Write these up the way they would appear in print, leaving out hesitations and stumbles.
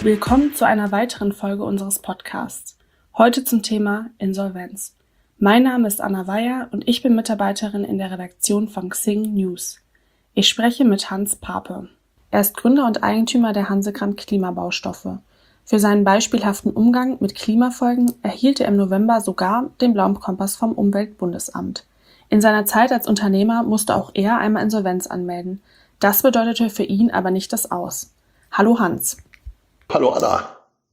Willkommen zu einer weiteren Folge unseres Podcasts. Heute zum Thema Insolvenz. Mein Name ist Anna Weyer und ich bin Mitarbeiterin in der Redaktion von Xing News. Ich spreche mit Hans Pape. Er ist Gründer und Eigentümer der Hansegrant Klimabaustoffe. Für seinen beispielhaften Umgang mit Klimafolgen erhielt er im November sogar den Blauen Kompass vom Umweltbundesamt. In seiner Zeit als Unternehmer musste auch er einmal Insolvenz anmelden. Das bedeutete für ihn aber nicht das Aus. Hallo Hans. Hallo Anna.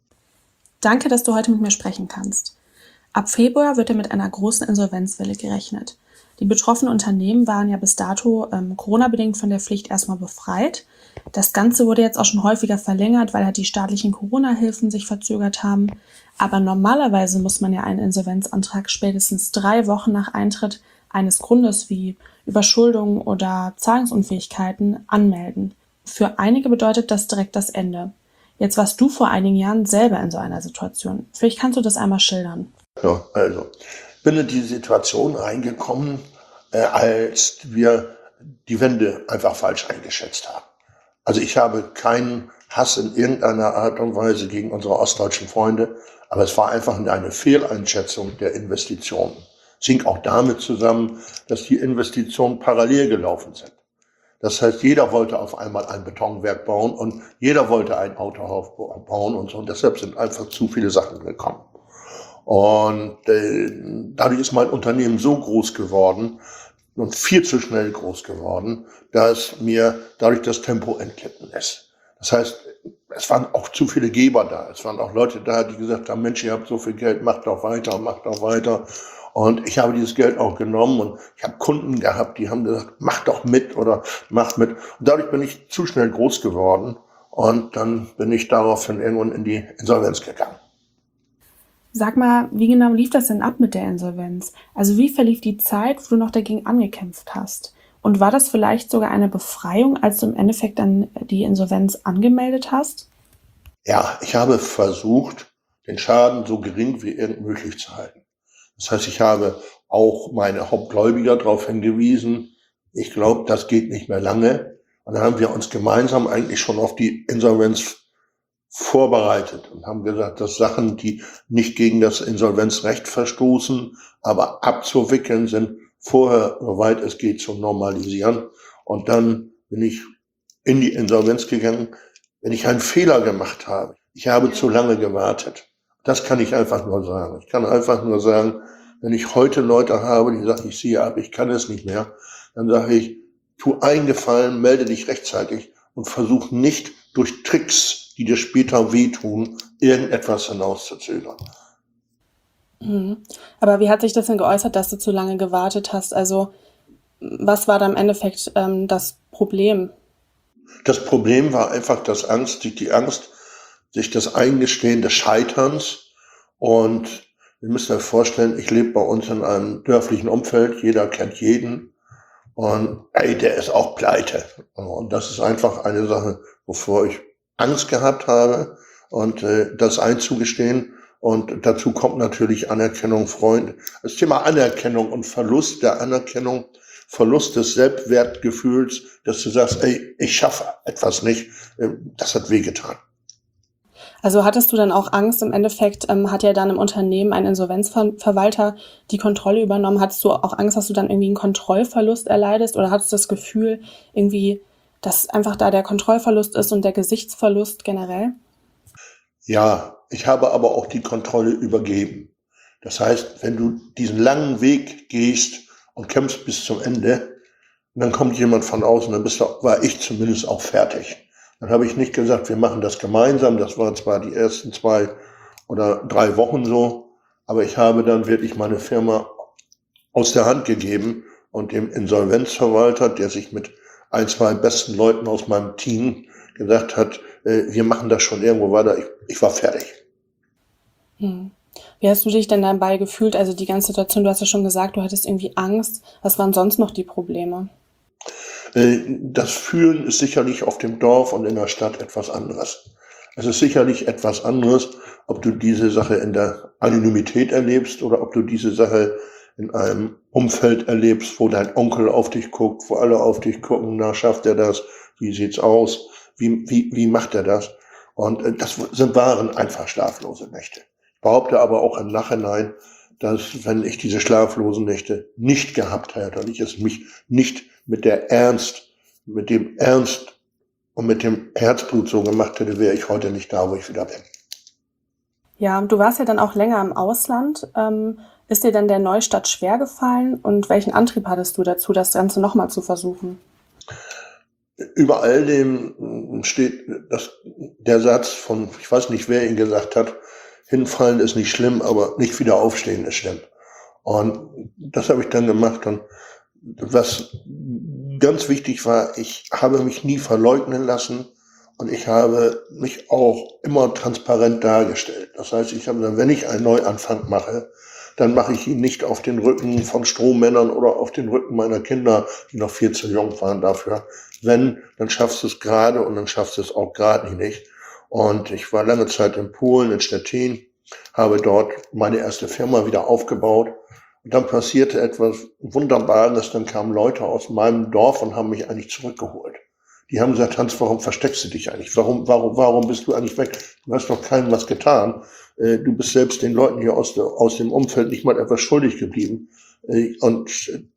Danke, dass du heute mit mir sprechen kannst. Ab Februar wird mit einer großen Insolvenzwelle gerechnet. Die betroffenen Unternehmen waren ja bis dato Corona-bedingt von der Pflicht erstmal befreit. Das Ganze wurde jetzt auch schon häufiger verlängert, weil halt die staatlichen Corona-Hilfen sich verzögert haben. Aber normalerweise muss man ja einen Insolvenzantrag spätestens 3 Wochen nach Eintritt eines Grundes wie Überschuldung oder Zahlungsunfähigkeiten anmelden. Für einige bedeutet das direkt das Ende. Jetzt warst du vor einigen Jahren selber in so einer Situation. Vielleicht kannst du das einmal schildern. Ja, also, ich bin in die Situation reingekommen, als wir die Wende einfach falsch eingeschätzt haben. Also ich habe keinen Hass in irgendeiner Art und Weise gegen unsere ostdeutschen Freunde, aber es war einfach eine Fehleinschätzung der Investitionen. Es hing auch damit zusammen, dass die Investitionen parallel gelaufen sind. Das heißt, jeder wollte auf einmal ein Betonwerk bauen und jeder wollte ein Autohaus bauen und so. Und deshalb sind einfach zu viele Sachen gekommen. Und dadurch ist mein Unternehmen so groß geworden und viel zu schnell groß geworden, dass mir dadurch das Tempo entglitten ist. Das heißt, es waren auch zu viele Geber da. Es waren auch Leute da, die gesagt haben, Mensch, ihr habt so viel Geld, macht doch weiter, macht doch weiter. Und ich habe dieses Geld auch genommen und ich habe Kunden gehabt, die haben gesagt, mach doch mit oder mach mit. Und dadurch bin ich zu schnell groß geworden und dann bin ich daraufhin irgendwann in die Insolvenz gegangen. Sag mal, wie genau lief das denn ab mit der Insolvenz? Also wie verlief die Zeit, wo du noch dagegen angekämpft hast? Und war das vielleicht sogar eine Befreiung, als du im Endeffekt dann die Insolvenz angemeldet hast? Ja, ich habe versucht, den Schaden so gering wie irgend möglich zu halten. Das heißt, ich habe auch meine Hauptgläubiger darauf hingewiesen, ich glaube, das geht nicht mehr lange. Und dann haben wir uns gemeinsam eigentlich schon auf die Insolvenz vorbereitet und haben gesagt, dass Sachen, die nicht gegen das Insolvenzrecht verstoßen, aber abzuwickeln sind, vorher, soweit es geht, zu normalisieren. Und dann bin ich in die Insolvenz gegangen, wenn ich einen Fehler gemacht habe. Ich habe zu lange gewartet. Das kann ich einfach nur sagen. Ich kann einfach nur sagen, wenn ich heute Leute habe, die sagen, ich ziehe ab, ich kann es nicht mehr, dann sage ich, tu einen Gefallen, melde dich rechtzeitig und versuch nicht durch Tricks, die dir später wehtun, irgendetwas hinauszuzögern. Aber wie hat sich das denn geäußert, dass du zu lange gewartet hast? Also was war da im Endeffekt das Problem? Das Problem war einfach die Angst, sich das Eingestehen des Scheiterns. Und ihr müsst euch vorstellen, ich lebe bei uns in einem dörflichen Umfeld, jeder kennt jeden. Und der ist auch pleite. Und das ist einfach eine Sache, wovor ich Angst gehabt habe und das einzugestehen. Und dazu kommt natürlich Anerkennung, Freunde. Das Thema Anerkennung und Verlust der Anerkennung, Verlust des Selbstwertgefühls, dass du sagst, ich schaffe etwas nicht, das hat wehgetan. Also hattest du dann auch Angst? Im Endeffekt hat ja dann im Unternehmen ein Insolvenzverwalter die Kontrolle übernommen. Hattest du auch Angst, dass du dann irgendwie einen Kontrollverlust erleidest? Oder hattest du das Gefühl, irgendwie, dass einfach da der Kontrollverlust ist und der Gesichtsverlust generell? Ja, ich habe aber auch die Kontrolle übergeben. Das heißt, wenn du diesen langen Weg gehst und kämpfst bis zum Ende, und dann kommt jemand von außen, dann war ich zumindest auch fertig. Dann habe ich nicht gesagt, wir machen das gemeinsam. Das waren zwar die ersten 2 oder 3 Wochen so, aber ich habe dann wirklich meine Firma aus der Hand gegeben und dem Insolvenzverwalter, der sich mit 1, 2 besten Leuten aus meinem Team gesagt hat, wir machen das schon irgendwo weiter. Ich war fertig. Wie hast du dich denn dabei gefühlt? Also die ganze Situation, du hast ja schon gesagt, du hattest irgendwie Angst. Was waren sonst noch die Probleme? Das Fühlen ist sicherlich auf dem Dorf und in der Stadt etwas anderes. Es ist sicherlich etwas anderes, ob du diese Sache in der Anonymität erlebst oder ob du diese Sache in einem Umfeld erlebst, wo dein Onkel auf dich guckt, wo alle auf dich gucken, na, schafft er das? Wie sieht's aus? Wie macht er das? Und waren einfach schlaflose Nächte. Ich behaupte aber auch im Nachhinein, dass wenn ich diese schlaflosen Nächte nicht gehabt hätte und ich es mich nicht mit dem Ernst und mit dem Herzblut so gemacht hätte, wäre ich heute nicht da, wo ich wieder bin. Ja, du warst ja dann auch länger im Ausland. Ist dir denn der Neustart schwer gefallen und welchen Antrieb hattest du dazu, das Ganze nochmal zu versuchen? Über all dem steht der Satz von, ich weiß nicht, wer ihn gesagt hat, hinfallen ist nicht schlimm, aber nicht wieder aufstehen ist schlimm. Und das habe ich dann gemacht. Und was ganz wichtig war, ich habe mich nie verleugnen lassen und ich habe mich auch immer transparent dargestellt. Das heißt, ich habe dann, wenn ich einen Neuanfang mache, dann mache ich ihn nicht auf den Rücken von Strohmännern oder auf den Rücken meiner Kinder, die noch viel zu jung waren dafür. Wenn, dann schaffst du es gerade und dann schaffst du es auch gerade nicht. Und ich war lange Zeit in Polen, in Stettin, habe dort meine erste Firma wieder aufgebaut. Und dann passierte etwas Wunderbares, dann kamen Leute aus meinem Dorf und haben mich eigentlich zurückgeholt. Die haben gesagt, Hans, warum versteckst du dich eigentlich? Warum bist du eigentlich weg? Du hast doch keinem was getan. Du bist selbst den Leuten hier aus dem Umfeld nicht mal etwas schuldig geblieben. Und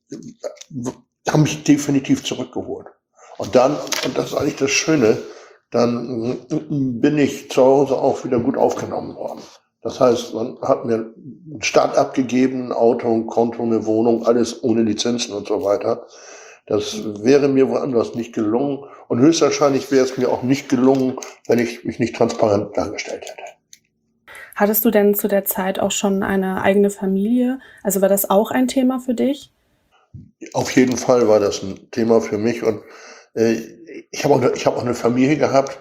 haben mich definitiv zurückgeholt. Und das ist eigentlich das Schöne, dann bin ich zu Hause auch wieder gut aufgenommen worden. Das heißt, man hat mir einen Start abgegeben, ein Auto, ein Konto, eine Wohnung, alles ohne Lizenzen und so weiter. Das wäre mir woanders nicht gelungen. Und höchstwahrscheinlich wäre es mir auch nicht gelungen, wenn ich mich nicht transparent dargestellt hätte. Hattest du denn zu der Zeit auch schon eine eigene Familie? Also war das auch ein Thema für dich? Auf jeden Fall war das ein Thema für mich. Und ich habe auch eine Familie gehabt.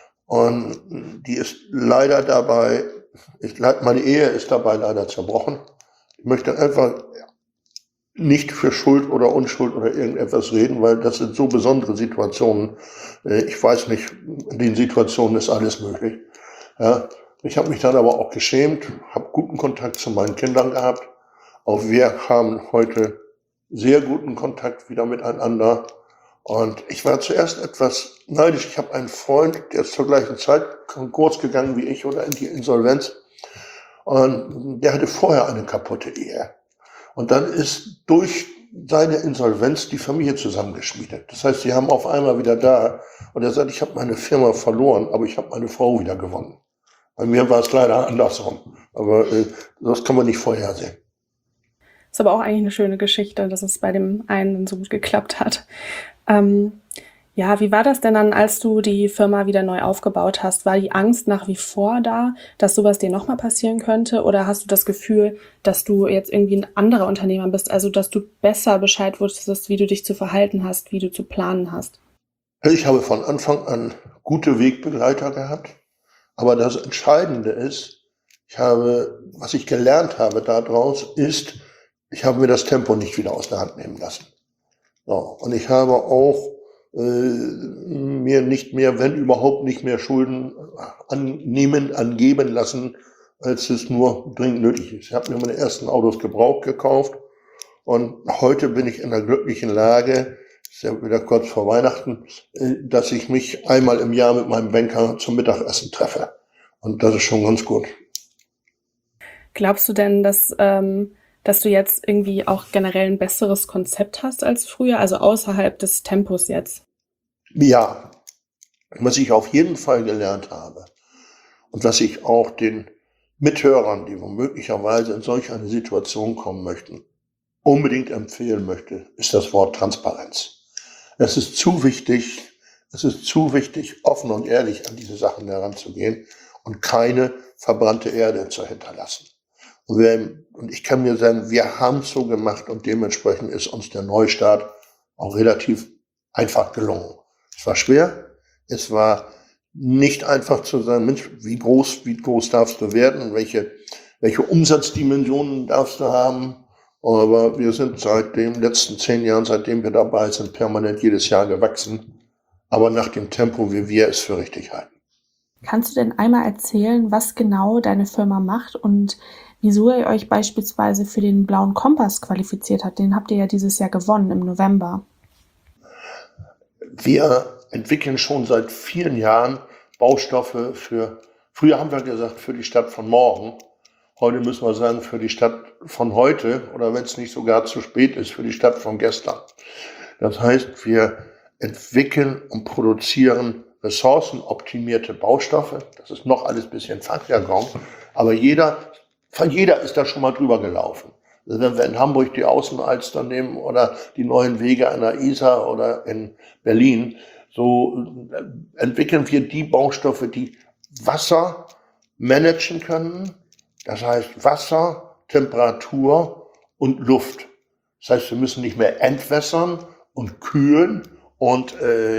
Und die ist leider dabei, meine Ehe ist dabei leider zerbrochen. Ich möchte einfach nicht für Schuld oder Unschuld oder irgendetwas reden, weil das sind so besondere Situationen. Ich weiß nicht, in den Situationen ist alles möglich. Ja, ich habe mich dann aber auch geschämt, habe guten Kontakt zu meinen Kindern gehabt. Auch wir haben heute sehr guten Kontakt wieder miteinander. Und ich war zuerst etwas neidisch. Ich habe einen Freund, der ist zur gleichen Zeit Konkurs gegangen wie ich oder in die Insolvenz. Und der hatte vorher eine kaputte Ehe. Und dann ist durch seine Insolvenz die Familie zusammengeschmiedet. Das heißt, sie haben auf einmal wieder da. Und er sagt, ich habe meine Firma verloren, aber ich habe meine Frau wieder gewonnen. Bei mir war es leider andersrum. Aber das kann man nicht vorhersehen. Ist aber auch eigentlich eine schöne Geschichte, dass es bei dem einen so gut geklappt hat. Ja, wie war das denn dann, als du die Firma wieder neu aufgebaut hast? War die Angst nach wie vor da, dass sowas dir nochmal passieren könnte? Oder hast du das Gefühl, dass du jetzt irgendwie ein anderer Unternehmer bist, also dass du besser Bescheid wusstest, wie du dich zu verhalten hast, wie du zu planen hast? Ich habe von Anfang an gute Wegbegleiter gehabt. Aber das Entscheidende ist, was ich gelernt habe daraus, ist, ich habe mir das Tempo nicht wieder aus der Hand nehmen lassen. So, und ich habe auch mir nicht mehr, wenn überhaupt nicht mehr Schulden angeben lassen, als es nur dringend nötig ist. Ich habe mir meine ersten Autos gebraucht gekauft und heute bin ich in der glücklichen Lage, ist ja wieder kurz vor Weihnachten, dass ich mich einmal im Jahr mit meinem Banker zum Mittagessen treffe. Und das ist schon ganz gut. Glaubst du denn, dass du jetzt irgendwie auch generell ein besseres Konzept hast als früher, also außerhalb des Tempos jetzt? Ja, was ich auf jeden Fall gelernt habe und was ich auch den Mithörern, die womöglicherweise in solch eine Situation kommen möchten, unbedingt empfehlen möchte, ist das Wort Transparenz. Es ist zu wichtig, offen und ehrlich an diese Sachen heranzugehen und keine verbrannte Erde zu hinterlassen. Und ich kann mir sagen, wir haben es so gemacht und dementsprechend ist uns der Neustart auch relativ einfach gelungen. Es war schwer, es war nicht einfach zu sagen, Mensch, wie groß darfst du werden, welche Umsatzdimensionen darfst du haben. Aber wir sind seit den letzten 10 Jahren, seitdem wir dabei sind, permanent jedes Jahr gewachsen. Aber nach dem Tempo, wie wir es für richtig halten. Kannst du denn einmal erzählen, was genau deine Firma macht und wieso ihr euch beispielsweise für den Blauen Kompass qualifiziert habt? Den habt ihr ja dieses Jahr gewonnen im November. Wir entwickeln schon seit vielen Jahren Baustoffe früher haben wir gesagt, für die Stadt von morgen. Heute müssen wir sagen, für die Stadt von heute oder wenn es nicht sogar zu spät ist, für die Stadt von gestern. Das heißt, wir entwickeln und produzieren ressourcenoptimierte Baustoffe. Das ist noch alles ein bisschen Fachjargon, aber jeder ist da schon mal drüber gelaufen. Also wenn wir in Hamburg die Außenalster nehmen oder die neuen Wege an der Isar oder in Berlin, so entwickeln wir die Baustoffe, die Wasser managen können. Das heißt Wasser, Temperatur und Luft. Das heißt, wir müssen nicht mehr entwässern und kühlen und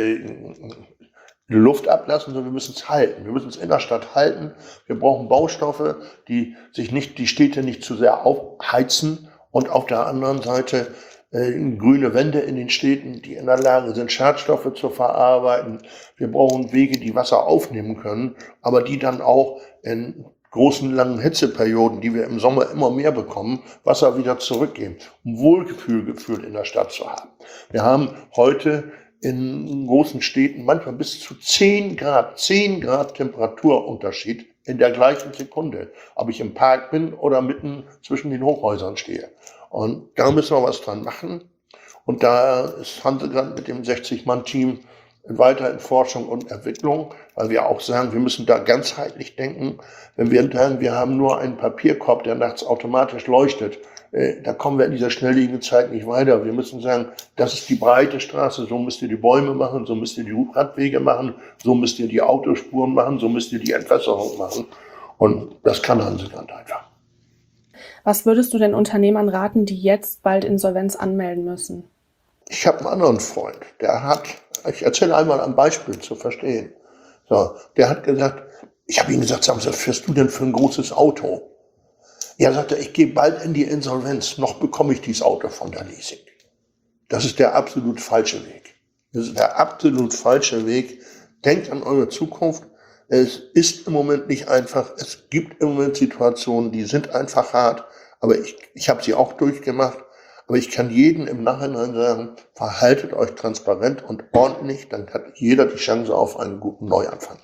Luft ablassen, sondern wir müssen es halten. Wir müssen es in der Stadt halten. Wir brauchen Baustoffe, die die Städte nicht zu sehr aufheizen und auf der anderen Seite grüne Wände in den Städten, die in der Lage sind, Schadstoffe zu verarbeiten. Wir brauchen Wege, die Wasser aufnehmen können, aber die dann auch in großen, langen Hitzeperioden, die wir im Sommer immer mehr bekommen, Wasser wieder zurückgeben, um Wohlgefühl in der Stadt zu haben. Wir haben heute in großen Städten manchmal bis zu 10 Grad Temperaturunterschied in der gleichen Sekunde, ob ich im Park bin oder mitten zwischen den Hochhäusern stehe. Und da müssen wir was dran machen. Und da ist Hansegard mit dem 60-Mann-Team weiter in Forschung und Entwicklung, weil wir auch sagen, wir müssen da ganzheitlich denken. Wenn wir sagen, wir haben nur einen Papierkorb, der nachts automatisch leuchtet, da kommen wir in dieser schnelllebigen Zeit nicht weiter. Wir müssen sagen, das ist die breite Straße, so müsst ihr die Bäume machen, so müsst ihr die Radwege machen, so müsst ihr die Autospuren machen, so müsst ihr die Entwässerung machen. Und das kann Hansegard einfach. Was würdest du den Unternehmern raten, die jetzt bald Insolvenz anmelden müssen? Ich habe einen anderen Freund, ich erzähle einmal ein Beispiel zu verstehen. So, der hat gesagt, ich habe ihm gesagt, sag mal, was fährst du denn für ein großes Auto? Er sagte, ich gehe bald in die Insolvenz, noch bekomme ich dieses Auto von der Leasing. Das ist der absolut falsche Weg. Das ist der absolut falsche Weg. Denkt an eure Zukunft. Es ist im Moment nicht einfach. Es gibt im Moment Situationen, die sind einfach hart. Aber ich habe sie auch durchgemacht. Aber ich kann jedem im Nachhinein sagen, verhaltet euch transparent und ordentlich, dann hat jeder die Chance auf einen guten Neuanfang.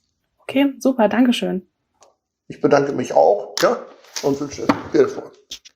Okay, super, Dankeschön. Ich bedanke mich auch, ja, und wünsche viel Erfolg.